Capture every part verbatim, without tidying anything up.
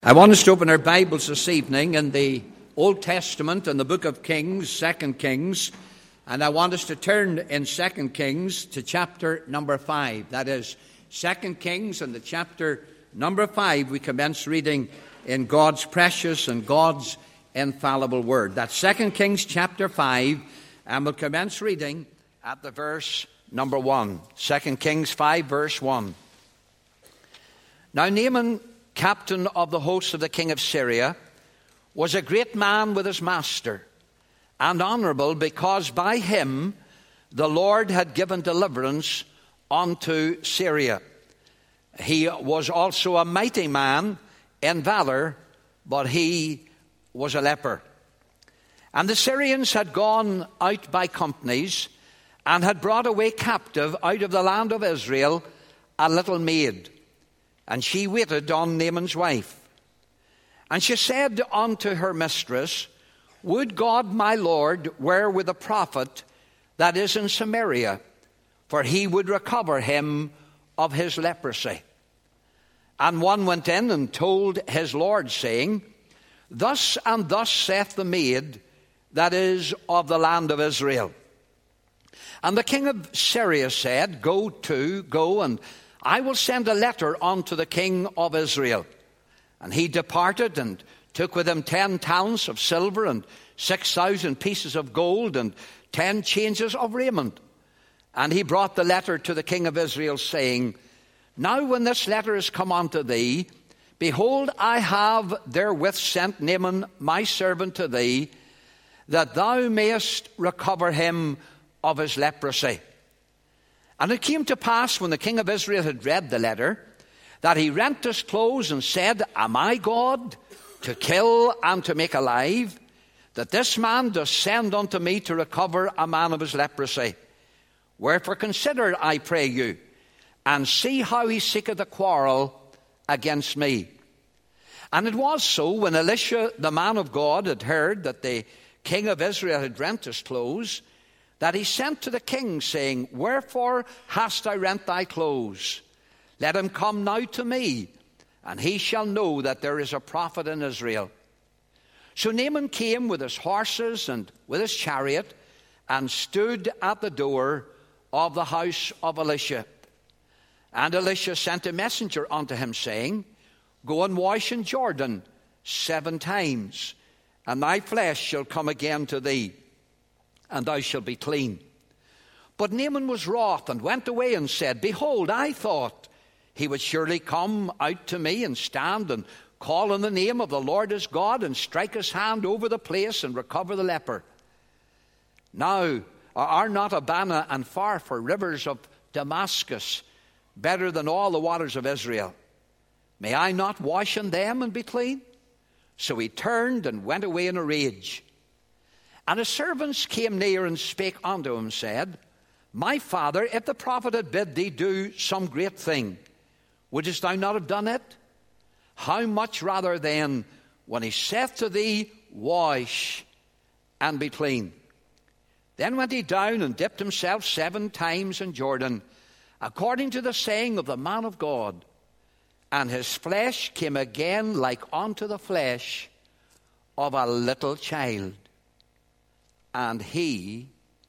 I want us to open our Bibles this evening in the Old Testament in the book of Kings, Second Kings, and I want us to turn in Second Kings to chapter number five. That is Second Kings and the chapter number five. We commence reading in God's precious and God's infallible word. That's Second Kings chapter five, and we'll commence reading at the verse number one. Second Kings five, verse one. Now Naaman, captain of the host of the king of Syria, was a great man with his master, and honorable, because by him the Lord had given deliverance unto Syria. He was also a mighty man in valor, but he was a leper. And the Syrians had gone out by companies, and had brought away captive out of the land of Israel a little maid. And she waited on Naaman's wife. And she said unto her mistress, Would God my Lord were with a prophet that is in Samaria, for he would recover him of his leprosy. And one went in and told his Lord, saying, Thus and thus saith the maid that is of the land of Israel. And the king of Syria said, Go to, go, and I will send a letter unto the king of Israel. And he departed and took with him ten talents of silver and six thousand pieces of gold and ten changes of raiment. And he brought the letter to the king of Israel, saying, Now when this letter is come unto thee, behold, I have therewith sent Naaman my servant to thee, that thou mayest recover him of his leprosy. And it came to pass, when the king of Israel had read the letter, that he rent his clothes and said, Am I God to kill and to make alive, that this man does send unto me to recover a man of his leprosy? Wherefore consider, I pray you, and see how he seeketh a quarrel against me. And it was so, when Elisha the man of God had heard that the king of Israel had rent his clothes, that he sent to the king, saying, Wherefore hast thou rent thy clothes? Let him come now to me, and he shall know that there is a prophet in Israel. So Naaman came with his horses and with his chariot, and stood at the door of the house of Elisha. And Elisha sent a messenger unto him, saying, Go and wash in Jordan seven times, and thy flesh shall come again to thee, and thou shalt be clean. But Naaman was wroth, and went away and said, Behold, I thought he would surely come out to me, and stand and call on the name of the Lord his God, and strike his hand over the place, and recover the leper. Now are not Abana and Pharpar, rivers of Damascus, better than all the waters of Israel? May I not wash in them and be clean? So he turned and went away in a rage. And his servants came near and spake unto him, said, My father, if the prophet had bid thee do some great thing, wouldest thou not have done it? How much rather then, when he saith to thee, Wash and be clean? Then went he down and dipped himself seven times in Jordan, according to the saying of the man of God. And his flesh came again like unto the flesh of a little child, and he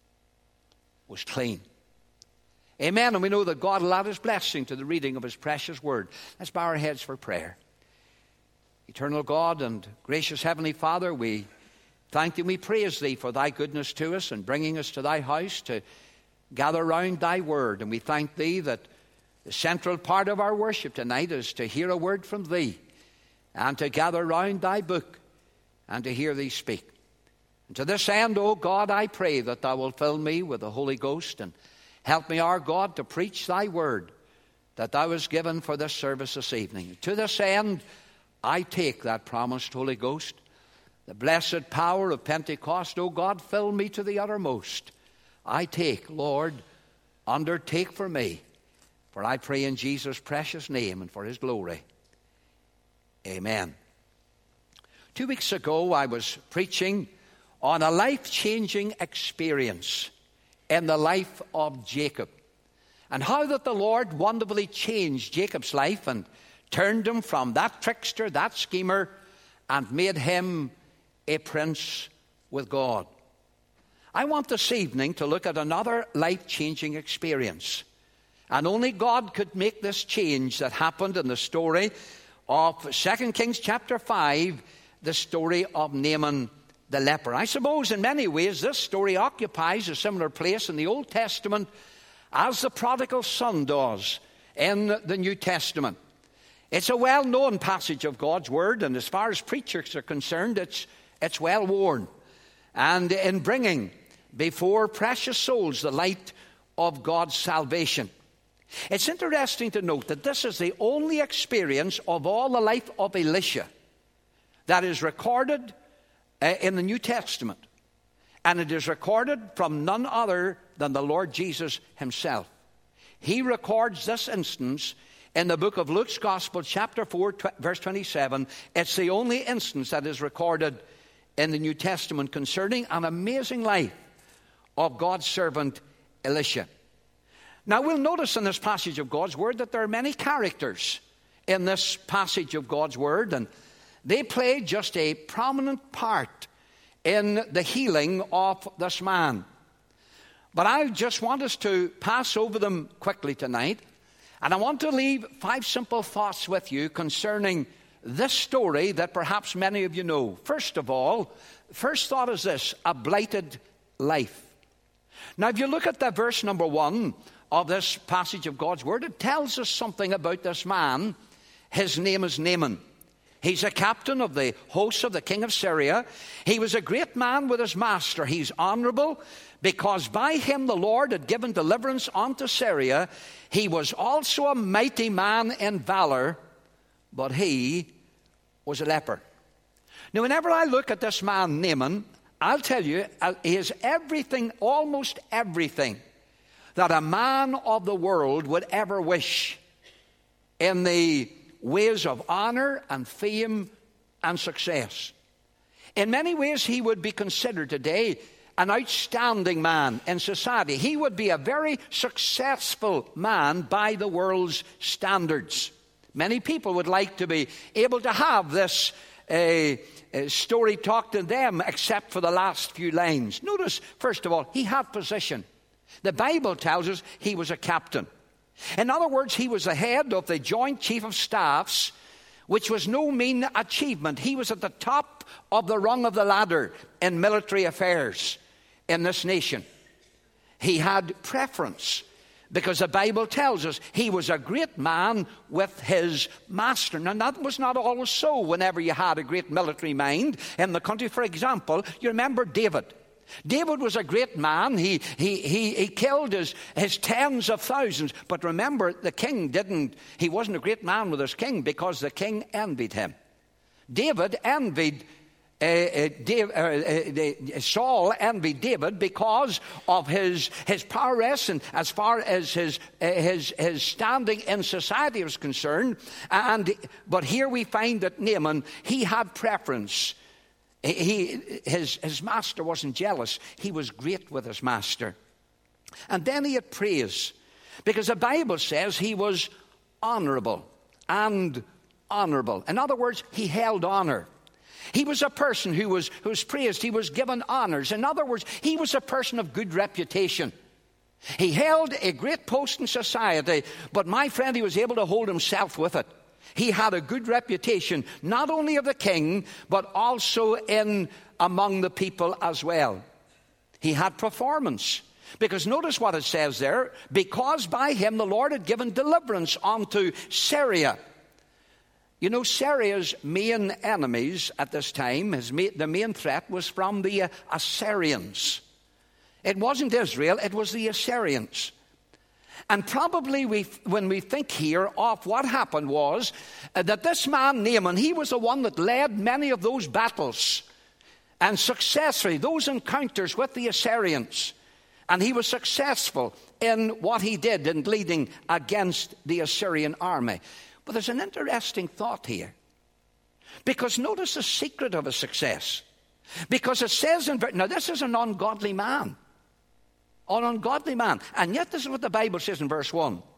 was clean. Amen. And we know that God will add his blessing to the reading of his precious word. Let's bow our heads for prayer. Eternal God and gracious Heavenly Father, we thank thee and we praise thee for thy goodness to us and bringing us to thy house to gather round thy word. And we thank thee that the central part of our worship tonight is to hear a word from thee, and to gather round thy book and to hear thee speak. And to this end, O God, I pray that thou wilt fill me with the Holy Ghost, and help me, our God, to preach thy word that thou hast given for this service this evening. And to this end, I take that promised Holy Ghost, the blessed power of Pentecost. O God, fill me to the uttermost. I take, Lord, undertake for me. For I pray in Jesus' precious name and for his glory. Amen. Two weeks ago, I was preaching on a life-changing experience in the life of Jacob, and how that the Lord wonderfully changed Jacob's life and turned him from that trickster, that schemer, and made him a prince with God. I want this evening to look at another life-changing experience. And only God could make this change that happened in the story of Second Kings chapter five, the story of Naaman the leper. I suppose in many ways this story occupies a similar place in the Old Testament as the prodigal son does in the New Testament. It's a well-known passage of God's Word, and as far as preachers are concerned, it's, it's well-worn. And in bringing before precious souls the light of God's salvation. It's interesting to note that this is the only experience of all the life of Elisha that is recorded uh, in the New Testament. And it is recorded from none other than the Lord Jesus himself. He records this instance in the book of Luke's Gospel, chapter four, tw- verse twenty-seven. It's the only instance that is recorded in the New Testament concerning an amazing life of God's servant Elisha. Now we'll notice in this passage of God's Word that there are many characters in this passage of God's Word, and they play just a prominent part in the healing of this man. But I just want us to pass over them quickly tonight, and I want to leave five simple thoughts with you concerning this story that perhaps many of you know. First of all, first thought is this: a blighted life. Now, if you look at the verse number one of this passage of God's Word, it tells us something about this man. His name is Naaman. He's a captain of the hosts of the king of Syria. He was a great man with his master. He's honorable because by him the Lord had given deliverance unto Syria. He was also a mighty man in valor, but he was a leper. Now, whenever I look at this man, Naaman, I'll tell you, he is everything, almost everything, that a man of the world would ever wish in the ways of honor and fame and success. In many ways, he would be considered today an outstanding man in society. He would be a very successful man by the world's standards. Many people would like to be able to have this uh, uh, story talked to them, except for the last few lines. Notice, first of all, he had position. The Bible tells us he was a captain. In other words, he was the head of the Joint Chief of Staffs, which was no mean achievement. He was at the top of the rung of the ladder in military affairs in this nation. He had preference because the Bible tells us he was a great man with his master. Now, that was not always so whenever you had a great military mind in the country. For example, you remember David. David was a great man. He, he, he, he killed his, his tens of thousands. But remember, the king didn't, he wasn't a great man with his king because the king envied him. David envied, uh, uh, Dave, uh, uh, Saul envied David because of his, his prowess and as far as his, uh, his, his standing in society was concerned. And, but here we find that Naaman, he had preference. He, his, his master wasn't jealous. He was great with his master. And then he had praise, because the Bible says he was honorable and honorable. In other words, he held honor. He was a person who was, who was praised. He was given honors. In other words, he was a person of good reputation. He held a great post in society, but my friend, he was able to hold himself with it. He had a good reputation, not only of the king, but also in among the people as well. He had performance. Because notice what it says there. Because by him the Lord had given deliverance unto Syria. You know, Syria's main enemies at this time, his ma- the main threat was from the uh, Assyrians. It wasn't Israel, it was the Assyrians. And probably we, when we think here of what happened was uh, that this man, Naaman, he was the one that led many of those battles and successfully those encounters with the Assyrians. And he was successful in what he did in leading against the Assyrian army. But there's an interesting thought here. Because notice the secret of his success. Because it says in, now this is an ungodly man. An ungodly man. And yet this is what the Bible says in verse one.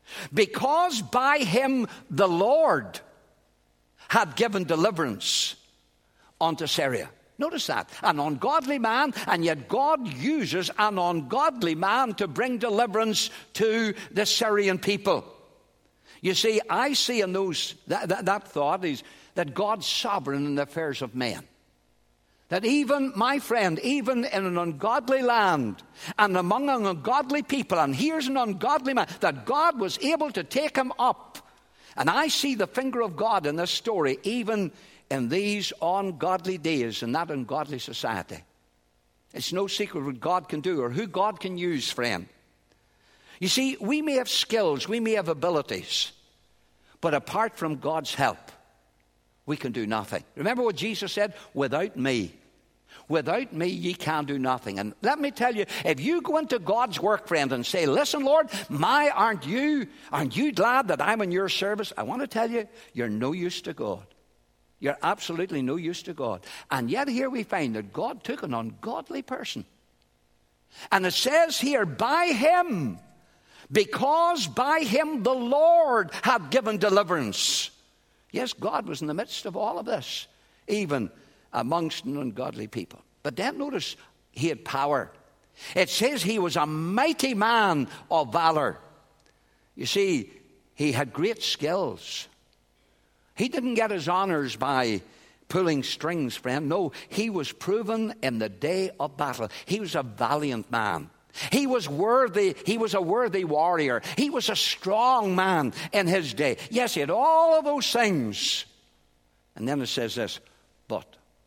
because by him the Lord had given deliverance unto Syria. Notice that. An ungodly man, and yet God uses an ungodly man to bring deliverance to the Syrian people. You see, I see in those that, that, that thought is that God's sovereign in the affairs of men. That even, my friend, even in an ungodly land and among an ungodly people, and here's an ungodly man, that God was able to take him up. And I see the finger of God in this story, even in these ungodly days, in that ungodly society. It's no secret what God can do or who God can use, friend. You see, we may have skills, we may have abilities, but apart from God's help, we can do nothing. Remember what Jesus said? Without me, without me, ye can do nothing. And let me tell you, if you go into God's work, friend, and say, listen, Lord, my, aren't you, aren't you glad that I'm in your service? I want to tell you, you're no use to God. You're absolutely no use to God. And yet here we find that God took an ungodly person. And it says here, by him, because by him the Lord had given deliverance. Yes, God was in the midst of all of this, even amongst an ungodly people. But then notice, he had power. It says he was a mighty man of valor. You see, he had great skills. He didn't get his honors by pulling strings, friend. No, he was proven in the day of battle. He was a valiant man. He was worthy. He was a worthy warrior. He was a strong man in his day. Yes, he had all of those things. And then it says this, but.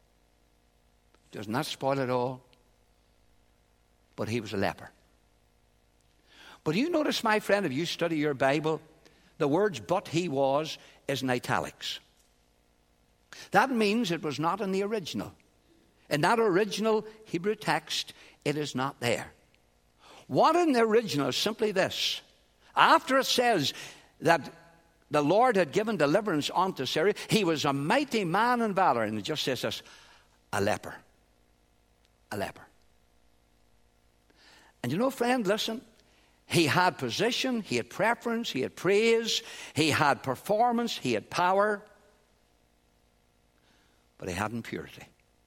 Doesn't that spoil it all? But he was a leper. But you notice, my friend, if you study your Bible, the words but he was is in italics. That means it was not in the original. In that original Hebrew text, it is not there. What in the original is simply this. After it says that the Lord had given deliverance unto Syria, he was a mighty man in valor. And it just says this, a leper. A leper. And you know, friend, listen. He had position, he had preference, he had praise, he had performance, he had power. But he hadn't purity.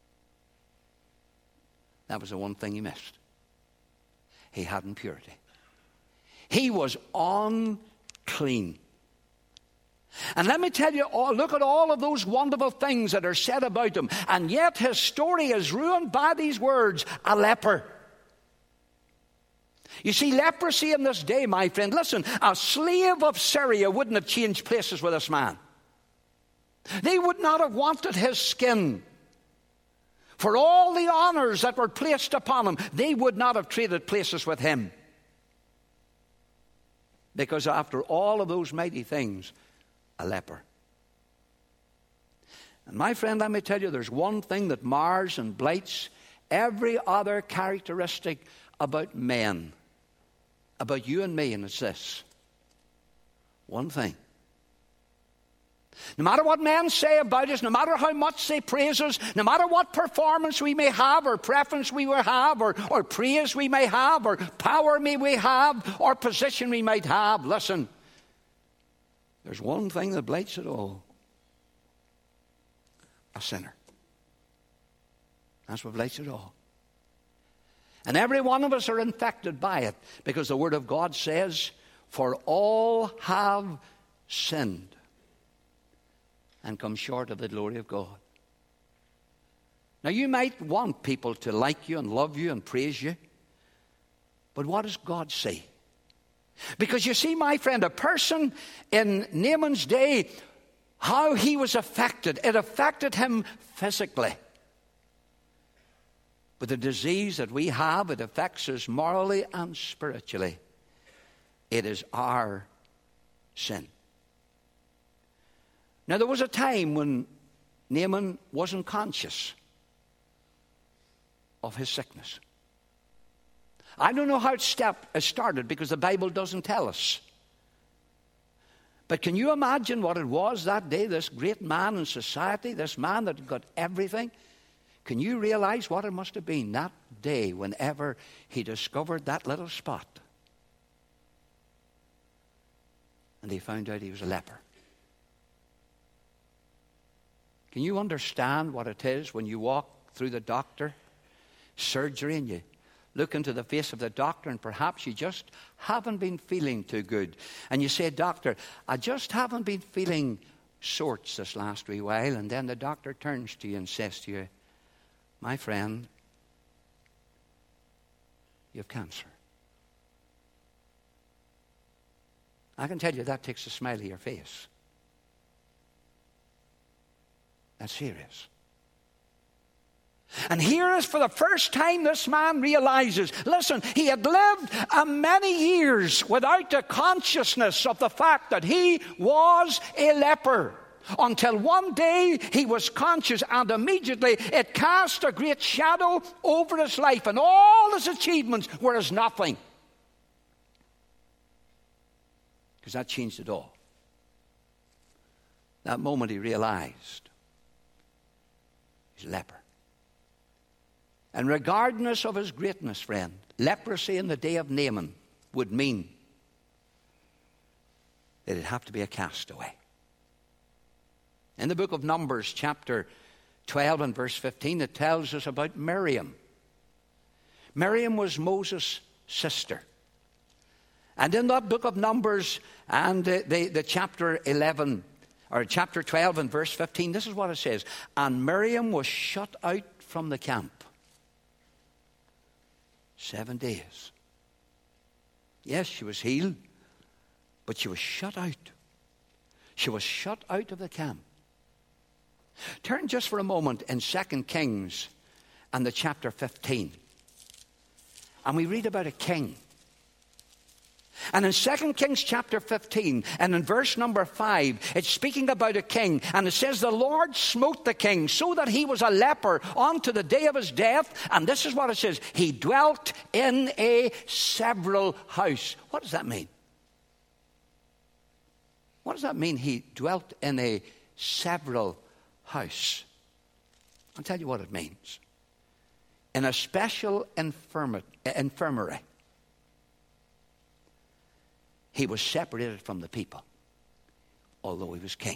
That was the one thing he missed. He hadn't purity. He was unclean. And let me tell you, all, look at all of those wonderful things that are said about him. And yet his story is ruined by these words, a leper. You see, leprosy in this day, my friend, listen, a slave of Syria wouldn't have changed places with this man. They would not have wanted his skin. For all the honors that were placed upon him, they would not have traded places with him. Because after all of those mighty things, a leper. And my friend, let me tell you, there's one thing that mars and blights every other characteristic about men, about you and me, and it's this. One thing. No matter what men say about us, no matter how much they praise us, no matter what performance we may have, or preference we may have, or, or praise we may have, or power may we have, or position we might have, listen, there's one thing that blights it all. A sinner. That's what blights it all. And every one of us are infected by it, because the Word of God says, for all have sinned and come short of the glory of God. Now, you might want people to like you and love you and praise you, but what does God say? Because you see, my friend, a person in Naaman's day, how he was affected, it affected him physically. But the disease that we have, it affects us morally and spiritually. It is our sin. Now, there was a time when Naaman wasn't conscious of his sickness. I don't know how it step, it started, because the Bible doesn't tell us. But can you imagine what it was that day, this great man in society, this man that got everything? Can you realize what it must have been that day whenever he discovered that little spot? and they found out he was a leper. Can you understand what it is when you walk through the doctor surgery and you look into the face of the doctor and perhaps you just haven't been feeling too good. And you say, doctor, I just haven't been feeling sorts this last wee while. And then the doctor turns to you and says to you, my friend, you have cancer. I can tell you that takes a smile of your face. That's serious. And here is for the first time this man realizes, listen, he had lived uh, many years without the consciousness of the fact that he was a leper. Until one day he was conscious, and immediately it cast a great shadow over his life, and all his achievements were as nothing. Because that changed it all. That moment he realized he's a leper. And regardless of his greatness, friend, leprosy in the day of Naaman would mean that it'd have to be a castaway. In the book of Numbers, chapter twelve and verse fifteen, it tells us about Miriam. Miriam was Moses' sister. And in that book of Numbers and the, the, the chapter eleven, or chapter twelve and verse fifteen, this is what it says. And Miriam was shut out from the camp. Seven days. Yes, she was healed, but she was shut out. She was shut out of the camp. Turn just for a moment in Second Kings and the chapter fifteen. And we read about a king. And in Second Kings chapter fifteen, and in verse number five, it's speaking about a king. And it says, the Lord smote the king so that he was a leper unto the day of his death. And this is what it says. He dwelt in a several house. What does that mean? What does that mean, he dwelt in a several house? I'll tell you what it means. In a special infirma- infirmary. He was separated from the people, although he was king.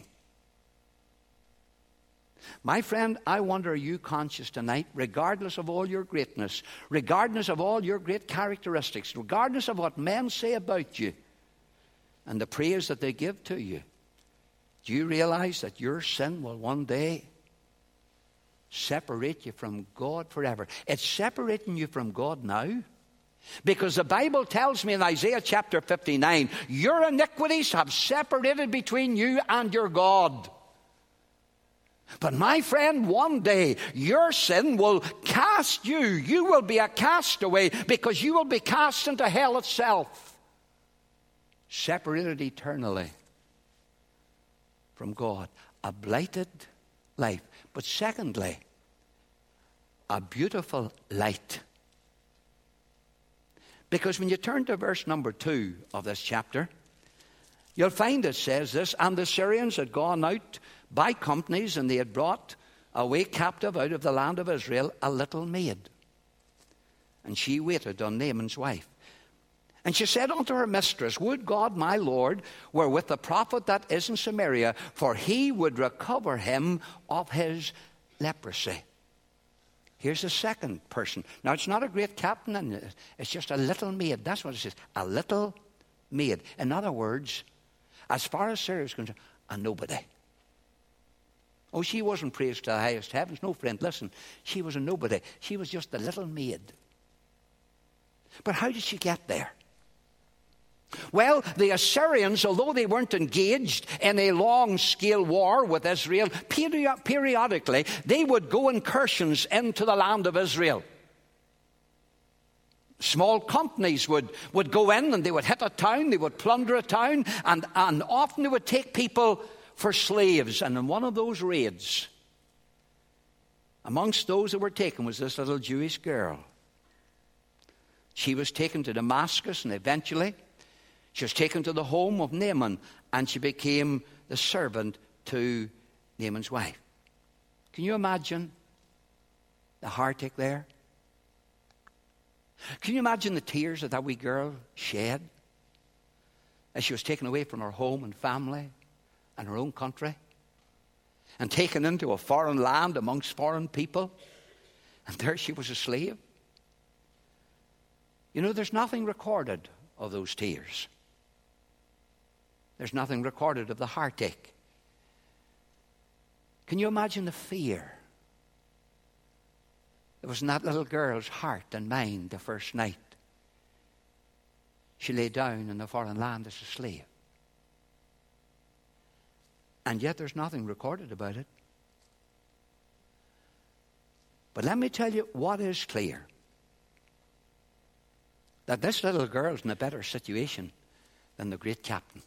My friend, I wonder, are you conscious tonight, regardless of all your greatness, regardless of all your great characteristics, regardless of what men say about you and the praise that they give to you, do you realize that your sin will one day separate you from God forever? It's separating you from God now. Because the Bible tells me in Isaiah chapter fifty-nine, your iniquities have separated between you and your God. But my friend, one day your sin will cast you. You will be a castaway because you will be cast into hell itself. Separated eternally from God. A blighted life. But secondly, a beautiful light. Because when you turn to verse number two of this chapter, you'll find it says this, and the Syrians had gone out by companies, and they had brought away captive out of the land of Israel a little maid. And she waited on Naaman's wife. And she said unto her mistress, would God my Lord were with the prophet that is in Samaria, for he would recover him of his leprosy. Here's the second person. Now, it's not a great captain, and it's just a little maid. That's what it says, a little maid. In other words, as far as Sarah is concerned, a nobody. Oh, she wasn't praised to the highest heavens. No, friend, listen. She was a nobody. She was just a little maid. But how did she get there? Well, the Assyrians, although they weren't engaged in a long-scale war with Israel, peri- periodically they would go incursions into the land of Israel. Small companies would, would go in and they would hit a town, they would plunder a town, and, and often they would take people for slaves. And in one of those raids, amongst those that were taken was this little Jewish girl. She was taken to Damascus, and eventually she was taken to the home of Naaman, and she became the servant to Naaman's wife. Can you imagine the heartache there? Can you imagine the tears that that wee girl shed as she was taken away from her home and family and her own country and taken into a foreign land amongst foreign people. And there she was a slave. You know, there's nothing recorded of those tears. There's nothing recorded of the heartache. Can you imagine the fear that was in that little girl's heart and mind the first night she lay down in a foreign land as a slave? And yet there's nothing recorded about it. But let me tell you what is clear. That this little girl's in a better situation than the great captain.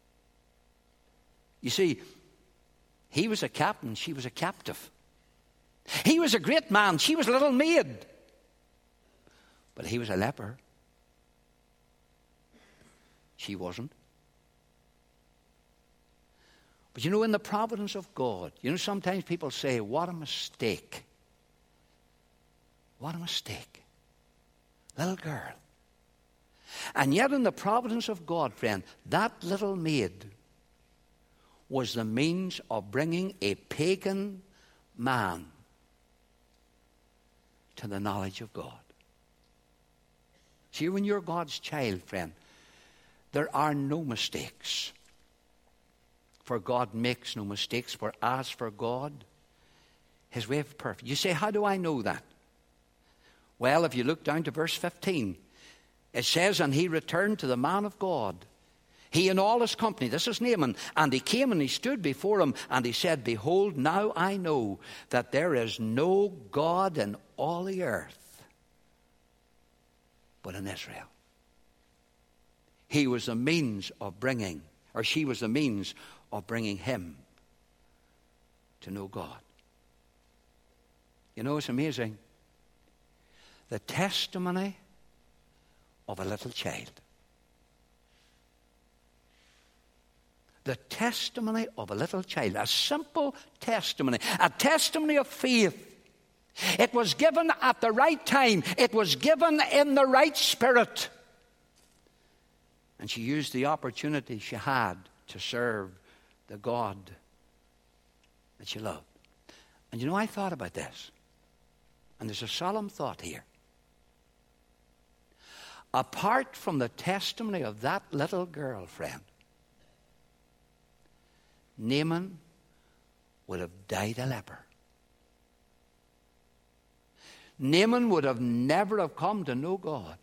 You see, he was a captain, she was a captive. He was a great man, she was a little maid. But he was a leper. She wasn't. But you know, in the providence of God, you know, sometimes people say, what a mistake. What a mistake. Little girl. And yet in the providence of God, friend, that little maid was the means of bringing a pagan man to the knowledge of God. See, when you're God's child, friend, there are no mistakes. For God makes no mistakes. For as for God, his way is perfect. You say, how do I know that? Well, if you look down to verse fifteen, it says, and he returned to the man of God, he and all his company. This is Naaman. And he came and he stood before him, and he said, behold, now I know that there is no God in all the earth but in Israel. He was the means of bringing, or she was the means of bringing him to know God. You know, it's amazing. The testimony of a little child. The testimony of a little child. A simple testimony. A testimony of faith. It was given at the right time. It was given in the right spirit. And she used the opportunity she had to serve the God that she loved. And you know, I thought about this. And there's a solemn thought here. Apart from the testimony of that little girl, friend, Naaman would have died a leper. Naaman would have never have come to know God.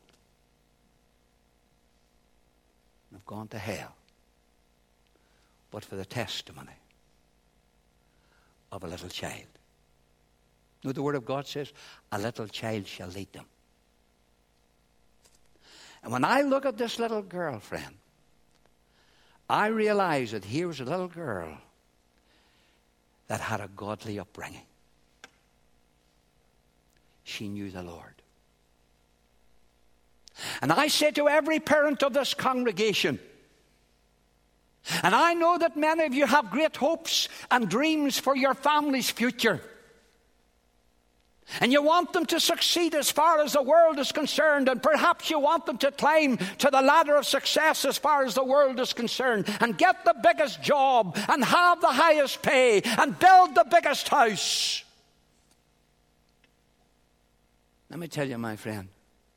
And have gone to hell. But for the testimony of a little child. You know, the Word of God says, a little child shall lead them. And when I look at this little girl, friend, I realize that here was a little girl that had a godly upbringing. She knew the Lord. And I say to every parent of this congregation, and I know that many of you have great hopes and dreams for your family's future. And you want them to succeed as far as the world is concerned. And perhaps you want them to climb to the ladder of success as far as the world is concerned. And get the biggest job. And have the highest pay. And build the biggest house. Let me tell you, my friend.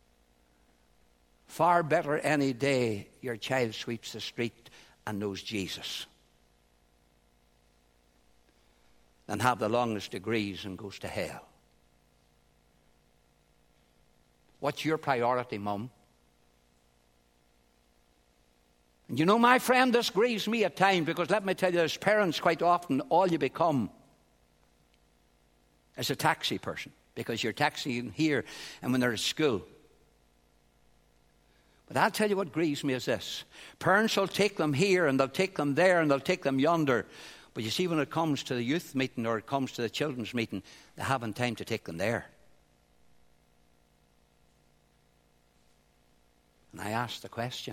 Far better any day your child sweeps the street and knows Jesus. Than have the longest degrees and goes to hell. What's your priority, Mum? And you know, my friend, this grieves me at times because let me tell you, as parents, quite often all you become is a taxi person because you're taxiing here and when they're at school. But I'll tell you what grieves me is this. Parents will take them here and they'll take them there and they'll take them yonder. But you see, when it comes to the youth meeting or it comes to the children's meeting, they haven't time to take them there. And I ask the question,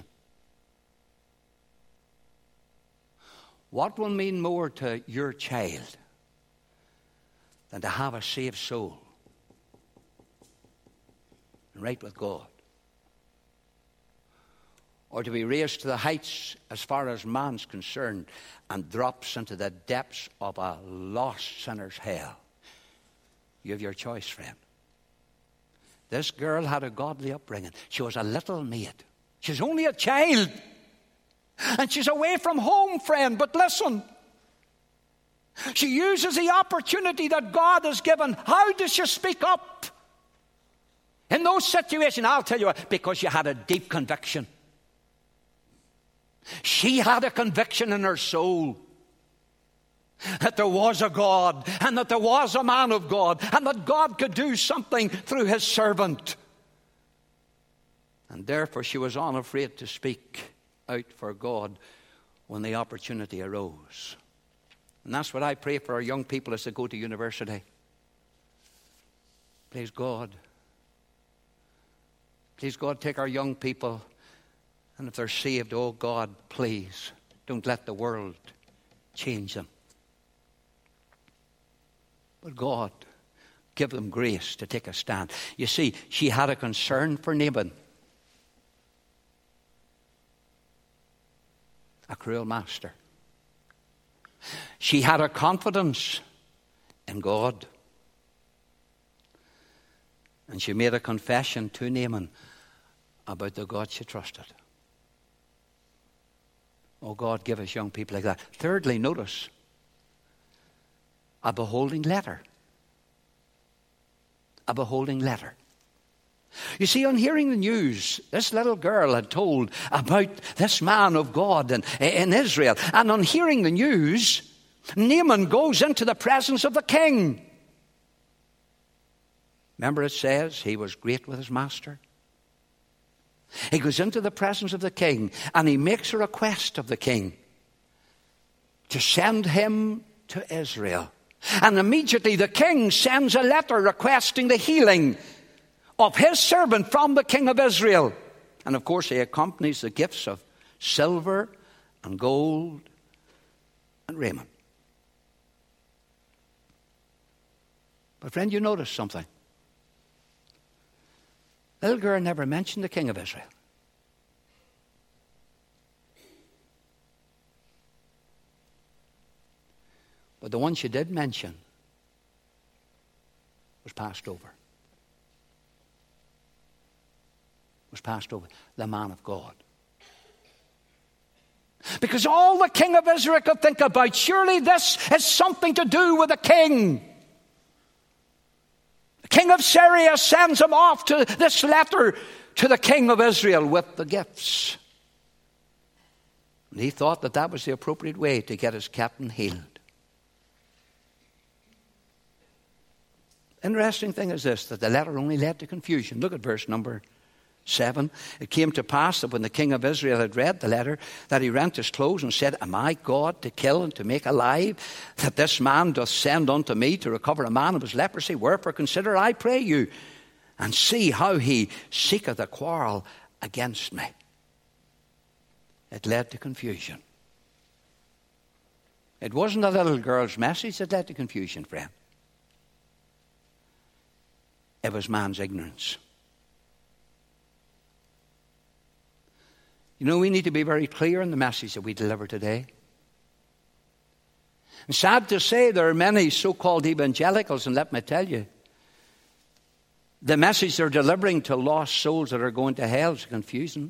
what will mean more to your child than to have a saved soul and right with God? or to be raised to the heights as far as man's concerned, and drops into the depths of a lost sinner's hell. You have your choice, friend. This girl had a godly upbringing. She was a little maid. She's only a child. And she's away from home, friend. But listen, she uses the opportunity that God has given. How does she speak up? In those situations, I'll tell you what, because she had a deep conviction. She had a conviction in her soul that there was a God, and that there was a man of God, and that God could do something through his servant. And therefore she was unafraid to speak out for God when the opportunity arose. And that's what I pray for our young people as they go to university. Please God, please God, take our young people, and if they're saved, oh God, please don't let the world change them. But God, give them grace to take a stand. You see, she had a concern for Naaman, a cruel master. She had a confidence in God. And she made a confession to Naaman about the God she trusted. Oh God, give us young people like that. Thirdly, notice a beholding letter. A beholding letter. You see, on hearing the news, this little girl had told about this man of God in, in Israel. And on hearing the news, Naaman goes into the presence of the king. Remember, it says he was great with his master. He goes into the presence of the king, and he makes a request of the king to send him to Israel. And immediately the king sends a letter requesting the healing of his servant from the king of Israel. And of course he accompanies the gifts of silver and gold and raiment. But friend, you notice something. Little girl never mentioned the king of Israel. But the one she did mention was passed over. Was passed over. The man of God. Because all the king of Israel could think about, surely this has something to do with the king. The king of Syria sends him off to this letter to the king of Israel with the gifts. And he thought that that was the appropriate way to get his captain healed. Interesting thing is this, that the letter only led to confusion. Look at verse number seven. It came to pass that when the king of Israel had read the letter, that he rent his clothes and said, Am I God to kill and to make alive, that this man doth send unto me to recover a man of his leprosy? Wherefore consider, I pray you, and see how he seeketh a quarrel against me. It led to confusion. It wasn't a little girl's message that led to confusion, friend. It was man's ignorance. You know, we need to be very clear in the message that we deliver today. And sad to say, there are many so-called evangelicals, and let me tell you, the message they're delivering to lost souls that are going to hell is confusing.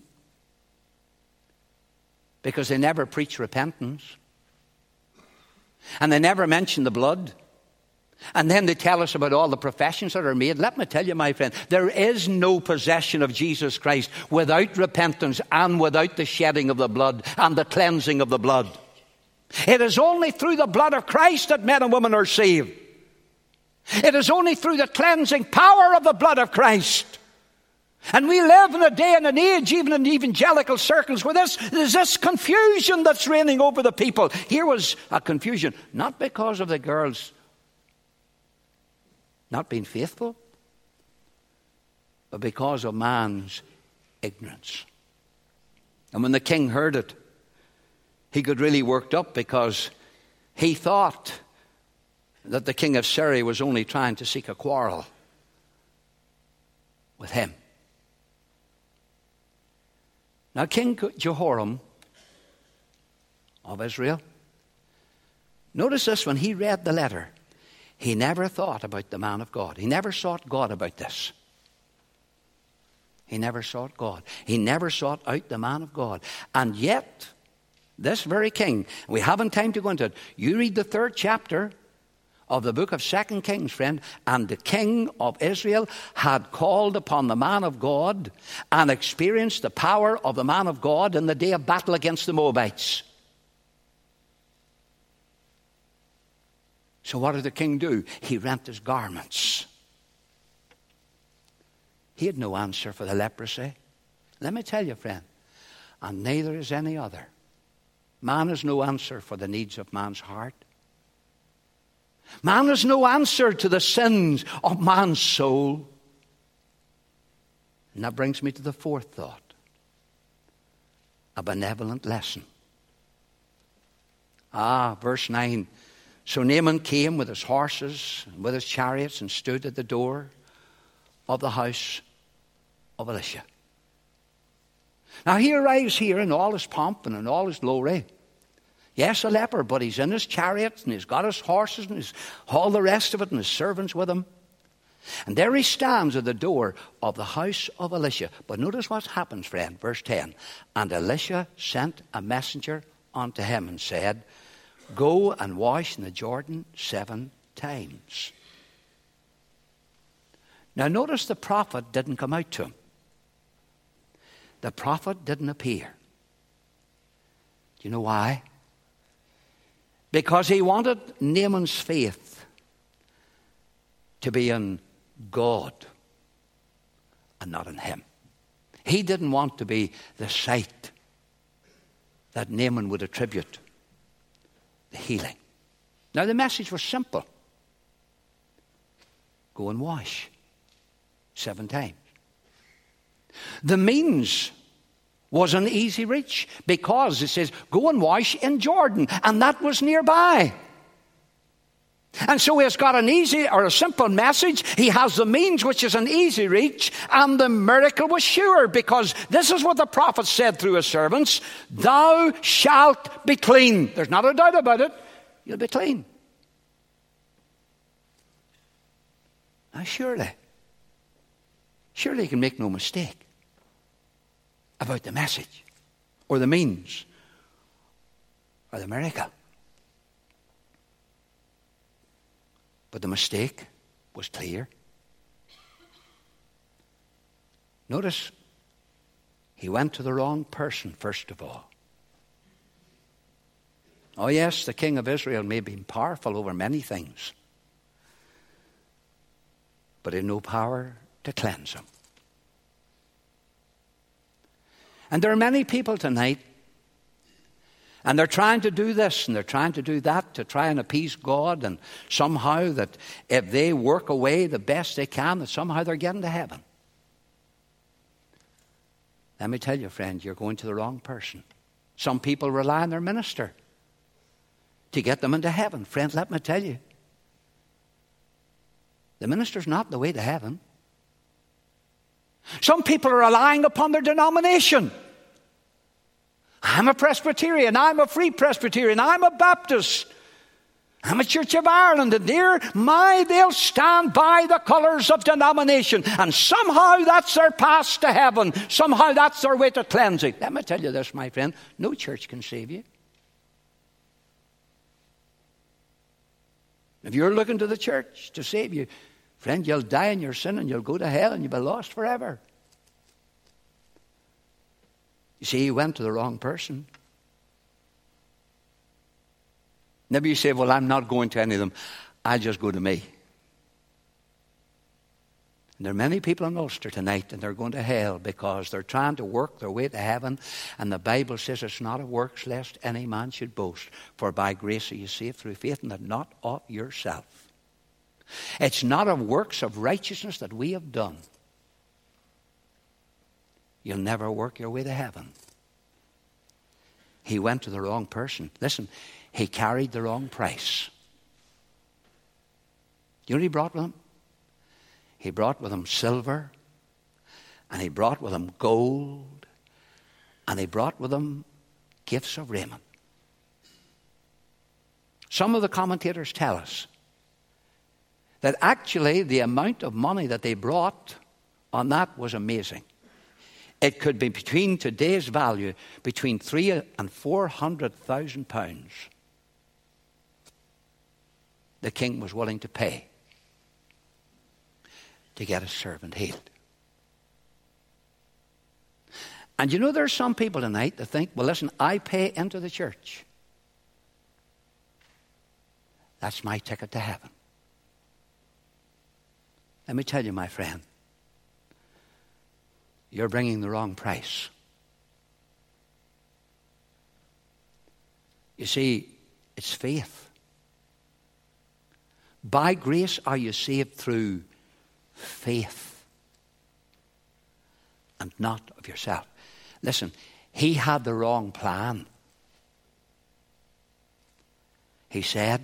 Because they never preach repentance. And they never mention the blood. And then they tell us about all the professions that are made. Let me tell you, my friend, there is no possession of Jesus Christ without repentance and without the shedding of the blood and the cleansing of the blood. It is only through the blood of Christ that men and women are saved. It is only through the cleansing power of the blood of Christ. And we live in a day and an age, even in evangelical circles, where this, there's this confusion that's reigning over the people. Here was a confusion, not because of the girls not being faithful, but because of man's ignorance. And when the king heard it, he got really worked up because he thought that the king of Syria was only trying to seek a quarrel with him. Now, King Jehoram of Israel, notice this, when he read the letter, he never thought about the man of God. He never sought God about this. He never sought God. He never sought out the man of God. And yet, this very king, we haven't time to go into it. You read the third chapter of the book of Second Kings, friend, and the king of Israel had called upon the man of God and experienced the power of the man of God in the day of battle against the Moabites. So what did the king do? He rent his garments. He had no answer for the leprosy. Let me tell you, friend, and neither is any other. Man has no answer for the needs of man's heart. Man has no answer to the sins of man's soul. And that brings me to the fourth thought. A benevolent lesson. Ah, verse nine. So Naaman came with his horses and with his chariots and stood at the door of the house of Elisha. Now he arrives here in all his pomp and in all his glory. Yes, a leper, but he's in his chariot and he's got his horses and he's all the rest of it and his servants with him. And there he stands at the door of the house of Elisha. But notice what happens, friend, verse ten. And Elisha sent a messenger unto him and said, go and wash in the Jordan seven times. Now notice the prophet didn't come out to him. The prophet didn't appear. Do you know why? Because he wanted Naaman's faith to be in God and not in him. He didn't want to be the sight that Naaman would attribute the healing. Now the message was simple. Go and wash seven times. The means was an easy reach because it says, go and wash in Jordan. And that was nearby. And so he has got an easy or a simple message. He has the means, which is an easy reach. And the miracle was sure, because this is what the prophet said through his servants. Thou shalt be clean. There's not a doubt about it. You'll be clean. Now surely, surely he can make no mistake about the message or the means or the miracle. But the mistake was clear. Notice, he went to the wrong person first of all. Oh yes, the king of Israel may be powerful over many things, but had no power to cleanse him. And there are many people tonight, and they're trying to do this and they're trying to do that to try and appease God, and somehow that if they work away the best they can, that somehow they're getting to heaven. Let me tell you, friend, you're going to the wrong person. Some people rely on their minister to get them into heaven. Friend, let me tell you, the minister's not the way to heaven. Some people are relying upon their denomination. I'm a Presbyterian, I'm a Free Presbyterian, I'm a Baptist, I'm a Church of Ireland, and dear my, they'll stand by the colours of denomination, and somehow that's their path to heaven. Somehow that's their way to cleansing. Let me tell you this, my friend, no church can save you. If you're looking to the church to save you, friend, you'll die in your sin and you'll go to hell and you'll be lost forever. You see, he went to the wrong person. Maybe you say, well, I'm not going to any of them. I'll just go to me. And there are many people in Ulster tonight, and they're going to hell because they're trying to work their way to heaven. And the Bible says it's not of works, lest any man should boast. For by grace are you saved through faith, and that not of yourself. It's not of works of righteousness that we have done. You'll never work your way to heaven. He went to the wrong person. Listen, he carried the wrong price. You know what he brought with him? He brought with him silver, and he brought with him gold, And they brought with them gifts of raiment. Some of the commentators tell us that actually the amount of money that they brought on that was amazing. It could be between today's value, between three and four hundred thousand pounds. The king was willing to pay to get his servant healed. And you know, there are some people tonight that think, well, listen, I pay into the church. That's my ticket to heaven. Let me tell you, my friend, you're bringing the wrong price. You see, it's faith. By grace are you saved through faith, and not of yourself. Listen, he had the wrong plan. He said,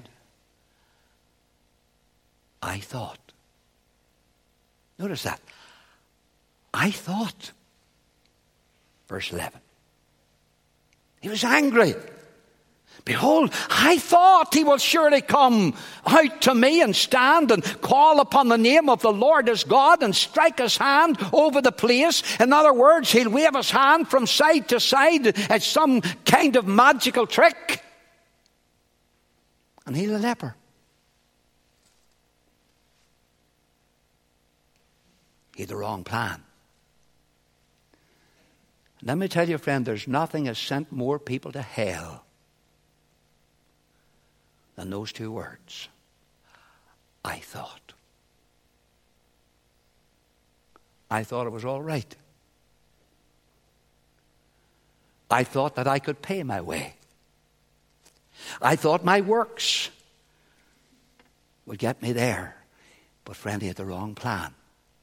I thought. Notice that. I thought. Verse eleven. He was angry. Behold, I thought he will surely come out to me and stand and call upon the name of the Lord his God and strike his hand over the place. In other words, he'll wave his hand from side to side as some kind of magical trick and heal the leper. He had the wrong plan. Let me tell you, friend, there's nothing has sent more people to hell than those two words. I thought. I thought it was all right. I thought that I could pay my way. I thought my works would get me there. But friend, he had the wrong plan.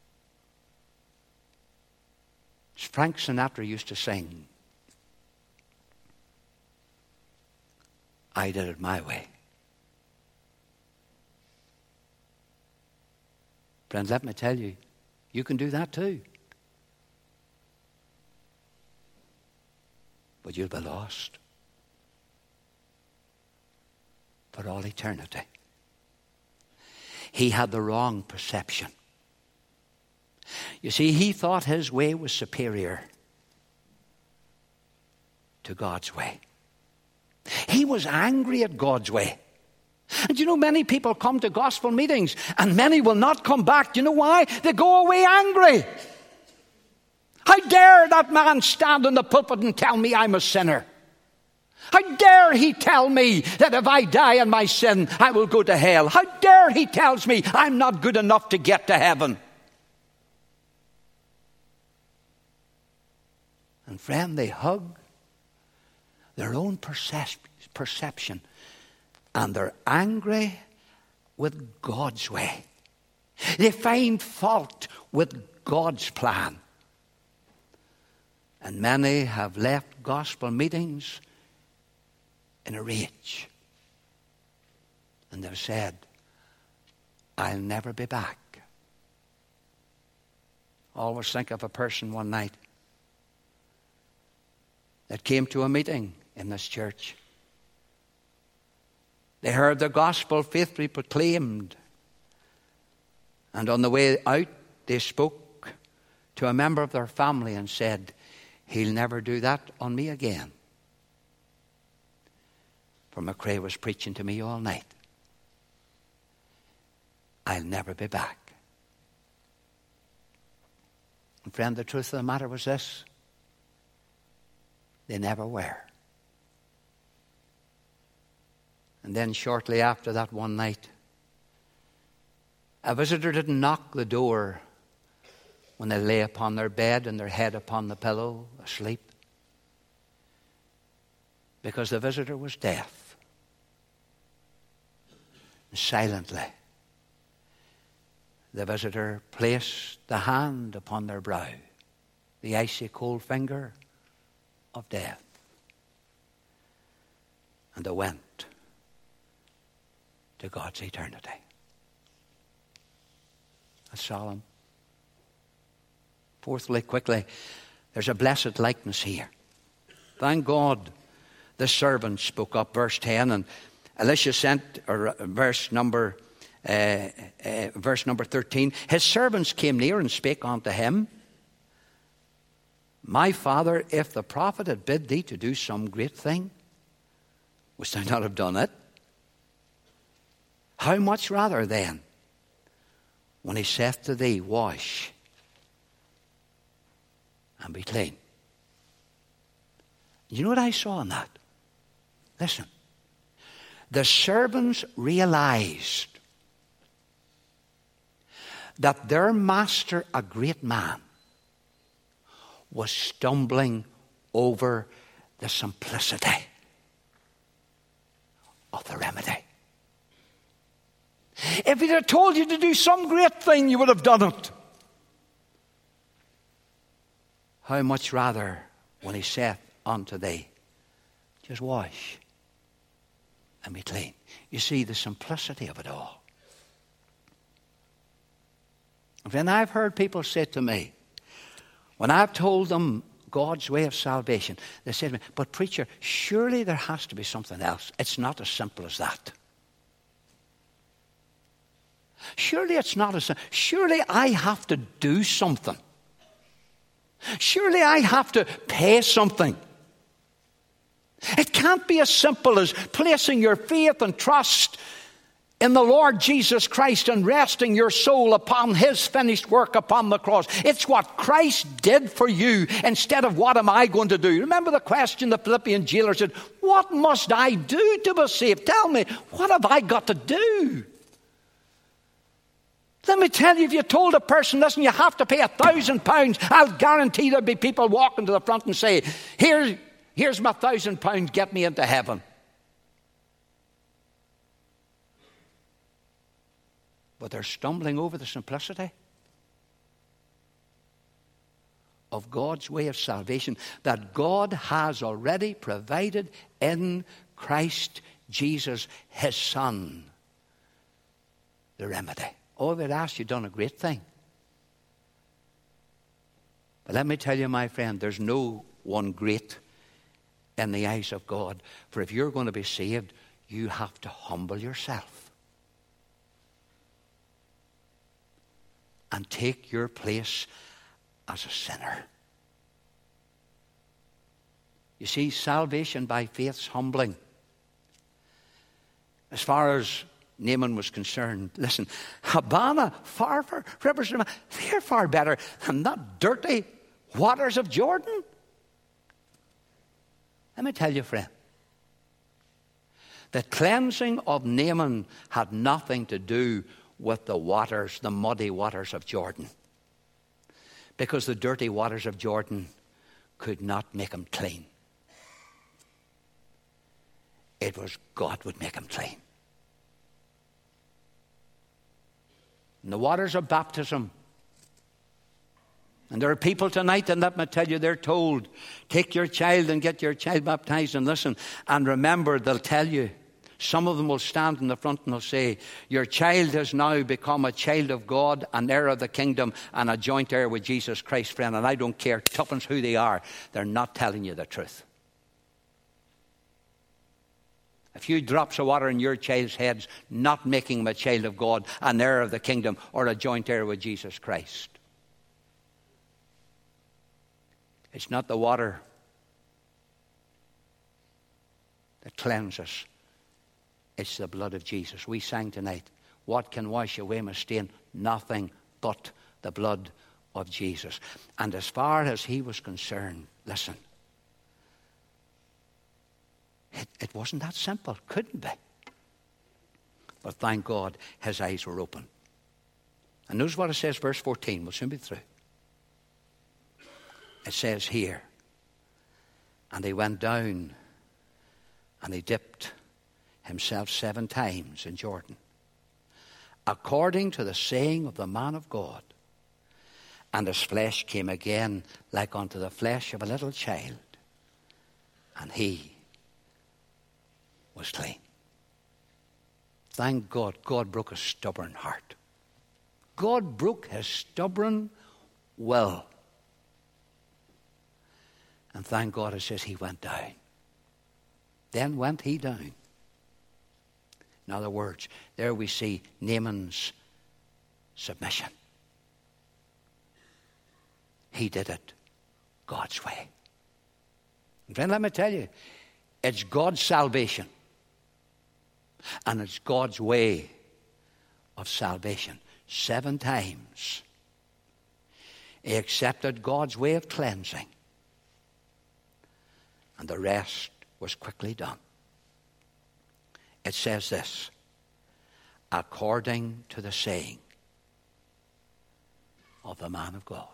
Frank Sinatra used to sing, I did it my way. Friend, let me tell you, you can do that too. But you'll be lost for all eternity. He had the wrong perception. You see, he thought his way was superior to God's way. He was angry at God's way. And you know, many people come to gospel meetings and many will not come back. Do you know why? They go away angry. How dare that man stand in the pulpit and tell me I'm a sinner? How dare he tell me that if I die in my sin, I will go to hell? How dare he tells me I'm not good enough to get to heaven? And friend, they hug their own percep- perception and they're angry with God's way. They find fault with God's plan. And many have left gospel meetings in a rage. And they've said, I'll never be back. I always think of a person one night that came to a meeting in this church. They heard the gospel faithfully proclaimed. And on the way out, they spoke to a member of their family and said, he'll never do that on me again. For McCrae was preaching to me all night. I'll never be back. And friend, the truth of the matter was this. They never were. And then shortly after that one night, a visitor didn't knock the door when they lay upon their bed and their head upon the pillow, asleep. Because the visitor was deaf. And silently, the visitor placed the hand upon their brow, the icy cold finger of death. And they went to God's eternity. That's solemn. Fourthly, quickly, there's a blessed likeness here. Thank God the servant spoke up. Verse ten, and Elisha sent, or verse number, uh, uh, verse number thirteen. His servants came near and spake unto him, My father, if the prophet had bid thee to do some great thing, wouldst thou not have done it? How much rather then, when he saith to thee, Wash and be clean. You know what I saw in that? Listen. The servants realized that their master, a great man, was stumbling over the simplicity of the remedy. If he'd have told you to do some great thing, you would have done it. How much rather when he saith unto thee, just wash and be clean. You see the simplicity of it all. When I've heard people say to me, when I've told them God's way of salvation, they say to me, but preacher, surely there has to be something else. It's not as simple as that. Surely it's not as simple. Surely I have to do something. Surely I have to pay something. It can't be as simple as placing your faith and trust in the Lord Jesus Christ and resting your soul upon His finished work upon the cross. It's what Christ did for you instead of what am I going to do. Remember the question the Philippian jailer said, what must I do to be saved? Tell me, what have I got to do? Let me tell you, if you told a person, listen, you have to pay a thousand pounds, I'll guarantee there'll be people walking to the front and say, Here, here's my thousand pounds, get me into heaven. But they're stumbling over the simplicity of God's way of salvation that God has already provided in Christ Jesus, His Son, the remedy. Oh, they'd ask you done a great thing. But let me tell you, my friend, there's no one great in the eyes of God. For if you're going to be saved, you have to humble yourself and take your place as a sinner. You see, salvation by faith's humbling. As far as Naaman was concerned, listen, Abana, far, far, rivers, they're far better than that dirty waters of Jordan. Let me tell you, friend, the cleansing of Naaman had nothing to do with the waters, the muddy waters of Jordan. Because the dirty waters of Jordan could not make him clean. It was God would make him clean. And the waters of baptism. And there are people tonight, and let me tell you, they're told, take your child and get your child baptized and listen. And remember, they'll tell you, some of them will stand in the front and they'll say, your child has now become a child of God, an heir of the kingdom, and a joint heir with Jesus Christ, friend. And I don't care tuppence who they are. They're not telling you the truth. A few drops of water in your child's head's not making him a child of God, an heir of the kingdom, or a joint heir with Jesus Christ. It's not the water that cleanses. It's the blood of Jesus. We sang tonight, what can wash away my stain? Nothing but the blood of Jesus. And as far as he was concerned, listen, it, it wasn't that simple. Couldn't be. But thank God, his eyes were open. And notice what it says, verse fourteen. We'll soon be through. It says here, and he went down and he dipped himself seven times in Jordan, according to the saying of the man of God. And his flesh came again like unto the flesh of a little child, and he was clean. Thank God, God broke a stubborn heart. God broke his stubborn will. And thank God it says he went down. Then went he down. In other words, there we see Naaman's submission. He did it God's way. And friend, let me tell you, it's God's salvation. And it's God's way of salvation. Seven times he accepted God's way of cleansing. And the rest was quickly done. It says this, according to the saying of the man of God.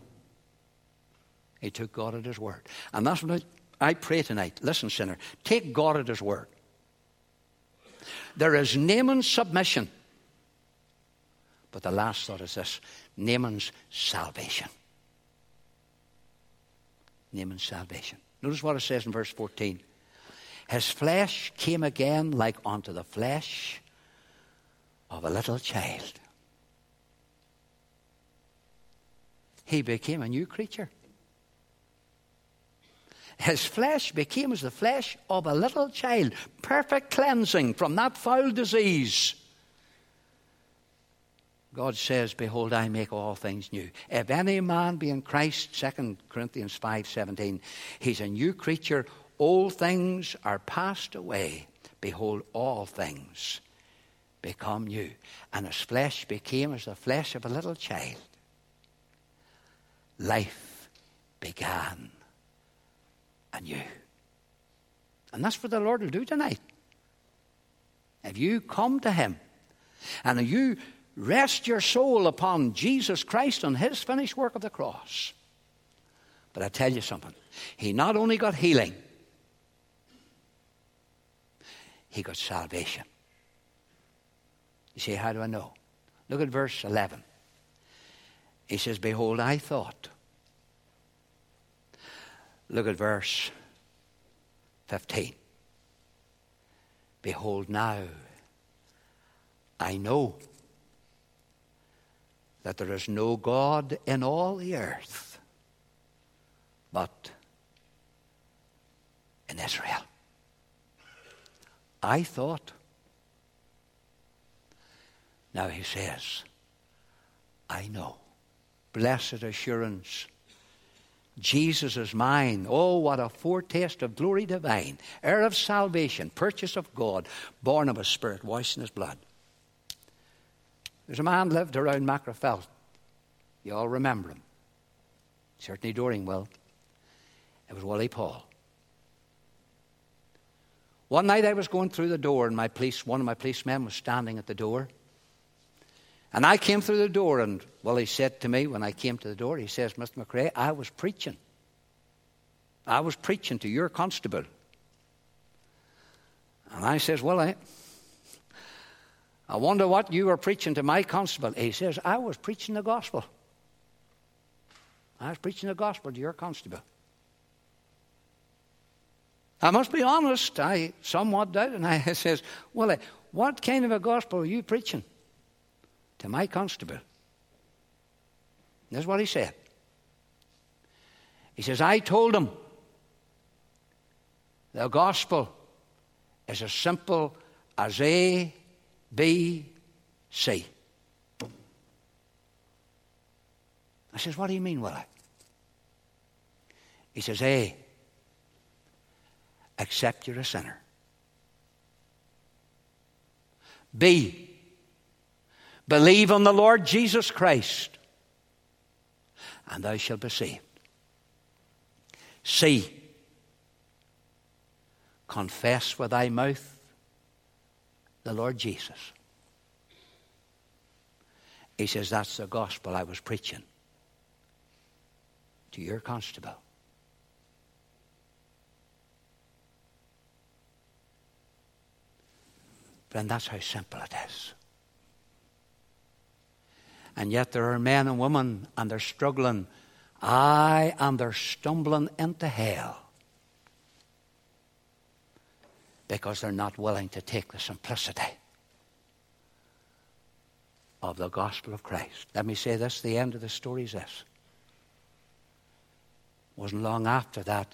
He took God at his word. And that's what I, I pray tonight. Listen, sinner, take God at his word. There is Naaman's submission. But the last thought is this, Naaman's salvation. Naaman's salvation. Notice what it says in verse fourteen. His flesh came again like unto the flesh of a little child. He became a new creature. His flesh became as the flesh of a little child. Perfect cleansing from that foul disease. God says, behold, I make all things new. If any man be in Christ, Second Corinthians five seventeen, he's a new creature. Old things are passed away. Behold, all things become new. And his flesh became as the flesh of a little child. Life began anew. And that's what the Lord will do tonight. If you come to him and if you rest your soul upon Jesus Christ and his finished work of the cross. But I tell you something. He not only got healing, he got salvation. You say, how do I know? Look at verse eleven. He says, behold, I thought. Look at verse fifteen. Behold, now I know that there is no God in all the earth but in Israel. I thought. Now he says, I know. Blessed assurance. Jesus is mine. Oh, what a foretaste of glory divine. Heir of salvation, purchase of God, born of a spirit, washed in his blood. There's a man lived around Macrofelt. You all remember him. Certainly Doring will. It was Willie Paul. One night I was going through the door and my police, one of my policemen was standing at the door. And I came through the door and Willie said to me when I came to the door, he says, Mister McRae, I was preaching. I was preaching to your constable. And I says, Willie, I wonder what you were preaching to my constable. He says, I was preaching the gospel. I was preaching the gospel to your constable. I must be honest, I somewhat doubt. And I says, well, what kind of a gospel are you preaching to my constable? And this is what he said. He says, I told him the gospel is as simple as A, B, C. I says, what do you mean, Willie? He says, A, accept you're a sinner. B, believe on the Lord Jesus Christ, and thou shalt be saved. C, confess with thy mouth the Lord Jesus. He says, that's the gospel I was preaching to your constable. Friend, that's how simple it is. And yet there are men and women, and they're struggling. Aye, and they're stumbling into hell because they're not willing to take the simplicity of the gospel of Christ. Let me say this, the end of the story is this. Wasn't long after that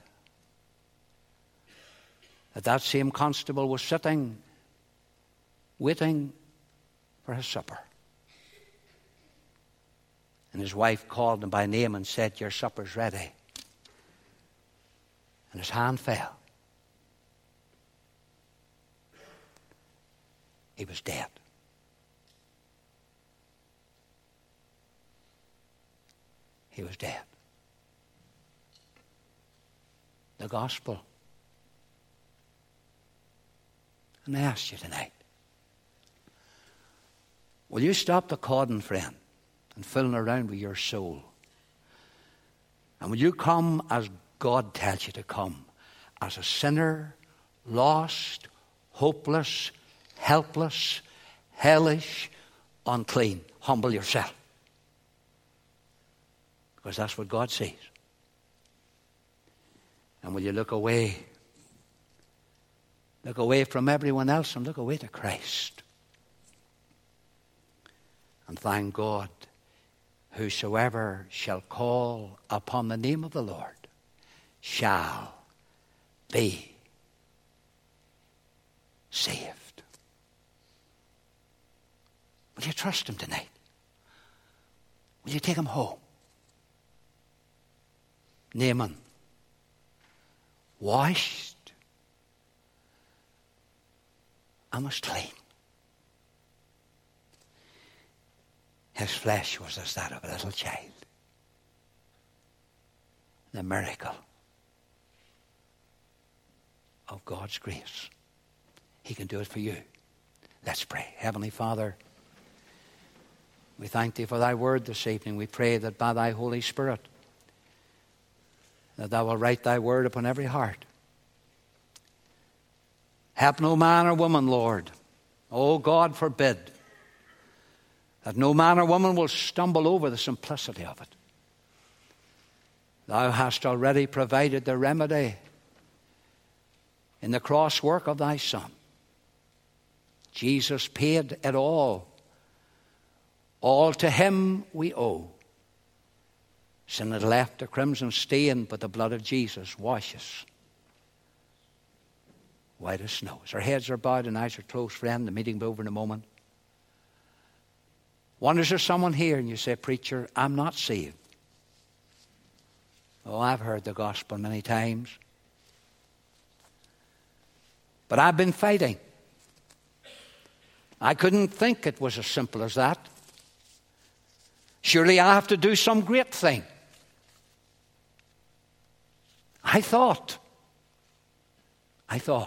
that that same constable was sitting, waiting for his supper. And his wife called him by name and said, "Your supper's ready." And his hand fell. He was dead. He was dead. The gospel. And I ask you tonight, will you stop the codding, friend, and fooling around with your soul? And will you come as God tells you to come, as a sinner, lost, hopeless, helpless, hellish, unclean? Humble yourself. Because that's what God sees. And will you look away? Look away from everyone else and look away to Christ. And thank God, whosoever shall call upon the name of the Lord shall be saved. Will you trust him tonight? Will you take him home? Naaman, washed and was clean. His flesh was as that of a little child. The miracle of God's grace. He can do it for you. Let's pray. Heavenly Father, we thank thee for thy word this evening. We pray that by thy Holy Spirit, that thou wilt write thy word upon every heart. Help no man or woman, Lord. Oh, God forbid that no man or woman will stumble over the simplicity of it. Thou hast already provided the remedy in the cross work of thy Son. Jesus paid it all. All to him we owe. Sin had left a crimson stain, but the blood of Jesus washes white as snow. As our heads are bowed and eyes are closed, friend, the meeting will be over in a moment. Wonder, is there someone here and you say, "Preacher, I'm not saved"? Oh, I've heard the gospel many times. But I've been fighting. I couldn't think it was as simple as that. Surely I have to do some great thing. I thought. I thought.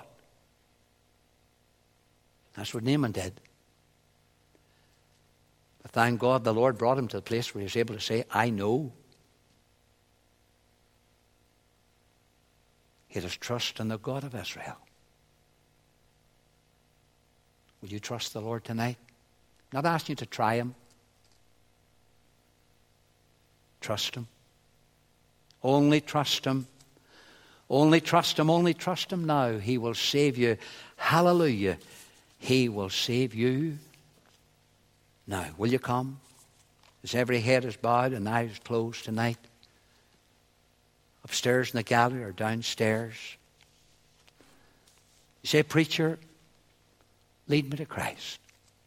That's what Naaman did. But thank God the Lord brought him to the place where he was able to say, "I know." He has trust in the God of Israel. Will you trust the Lord tonight? I'm not asking you to try him. Trust him. Only trust him. Only trust him. Only trust him now. He will save you. Hallelujah. He will save you now. Will you come? As every head is bowed and eyes closed tonight. Upstairs in the gallery or downstairs. You say, "Preacher, lead me to Christ.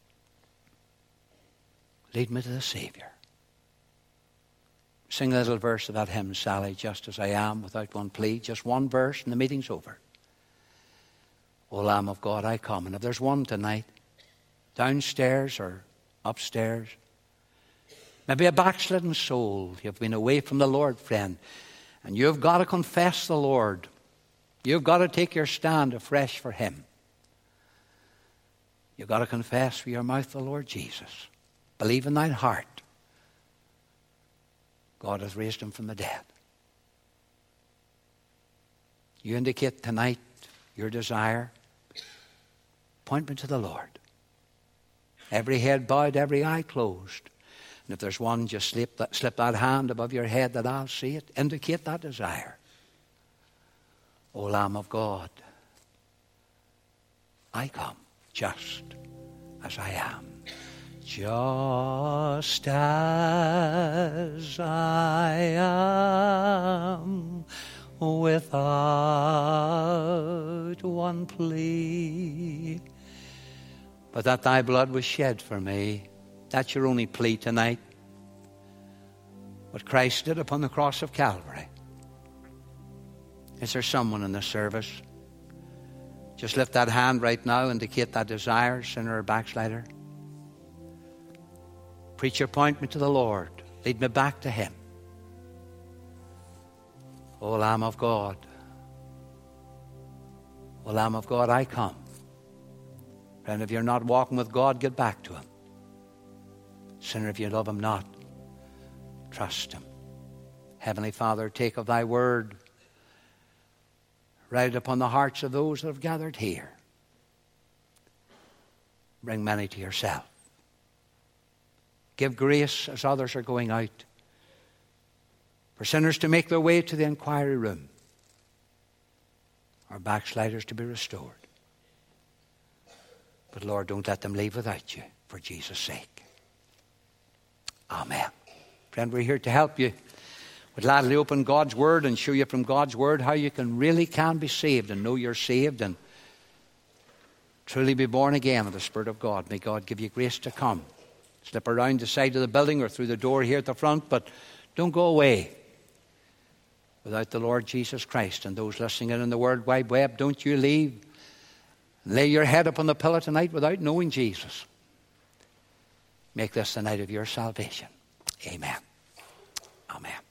Lead me to the Savior." Sing a little verse of that hymn, "Sally, just as I am," without one plea. Just one verse and the meeting's over. O Lamb of God, I come. And if there's one tonight, downstairs or upstairs, maybe a backslidden soul, you've been away from the Lord, friend, and you've got to confess the Lord. You've got to take your stand afresh for him. You've got to confess with your mouth the Lord Jesus. Believe in thine heart God has raised him from the dead. You indicate tonight your desire. Point me to the Lord. Every head bowed, every eye closed. And if there's one, just slip that, slip that hand above your head that I'll see it. Indicate that desire. O Lamb of God, I come just as I am. Just as I am, without one plea, but that thy blood was shed for me. That's your only plea tonight. What Christ did upon the cross of Calvary. Is there someone in the service? Just lift that hand right now, indicate that desire, sinner or backslider. Preacher, point me to the Lord. Lead me back to Him. O Lamb of God. O Lamb of God, I come. Friend, if you're not walking with God, get back to Him. Sinner, if you love Him not, trust Him. Heavenly Father, take of thy word, write it upon the hearts of those that have gathered here. Bring many to yourself. Give grace as others are going out, for sinners to make their way to the inquiry room, or backsliders to be restored. But Lord, don't let them leave without you, for Jesus' sake. Amen. Friend, we're here to help you. We'd gladly open God's Word and show you from God's Word how you can really can be saved and know you're saved and truly be born again of the Spirit of God. May God give you grace to come. Slip around the side of the building or through the door here at the front, but don't go away without the Lord Jesus Christ. And those listening in on the World Wide Web, don't you leave. Lay your head upon the pillow tonight without knowing Jesus. Make this the night of your salvation. Amen. Amen.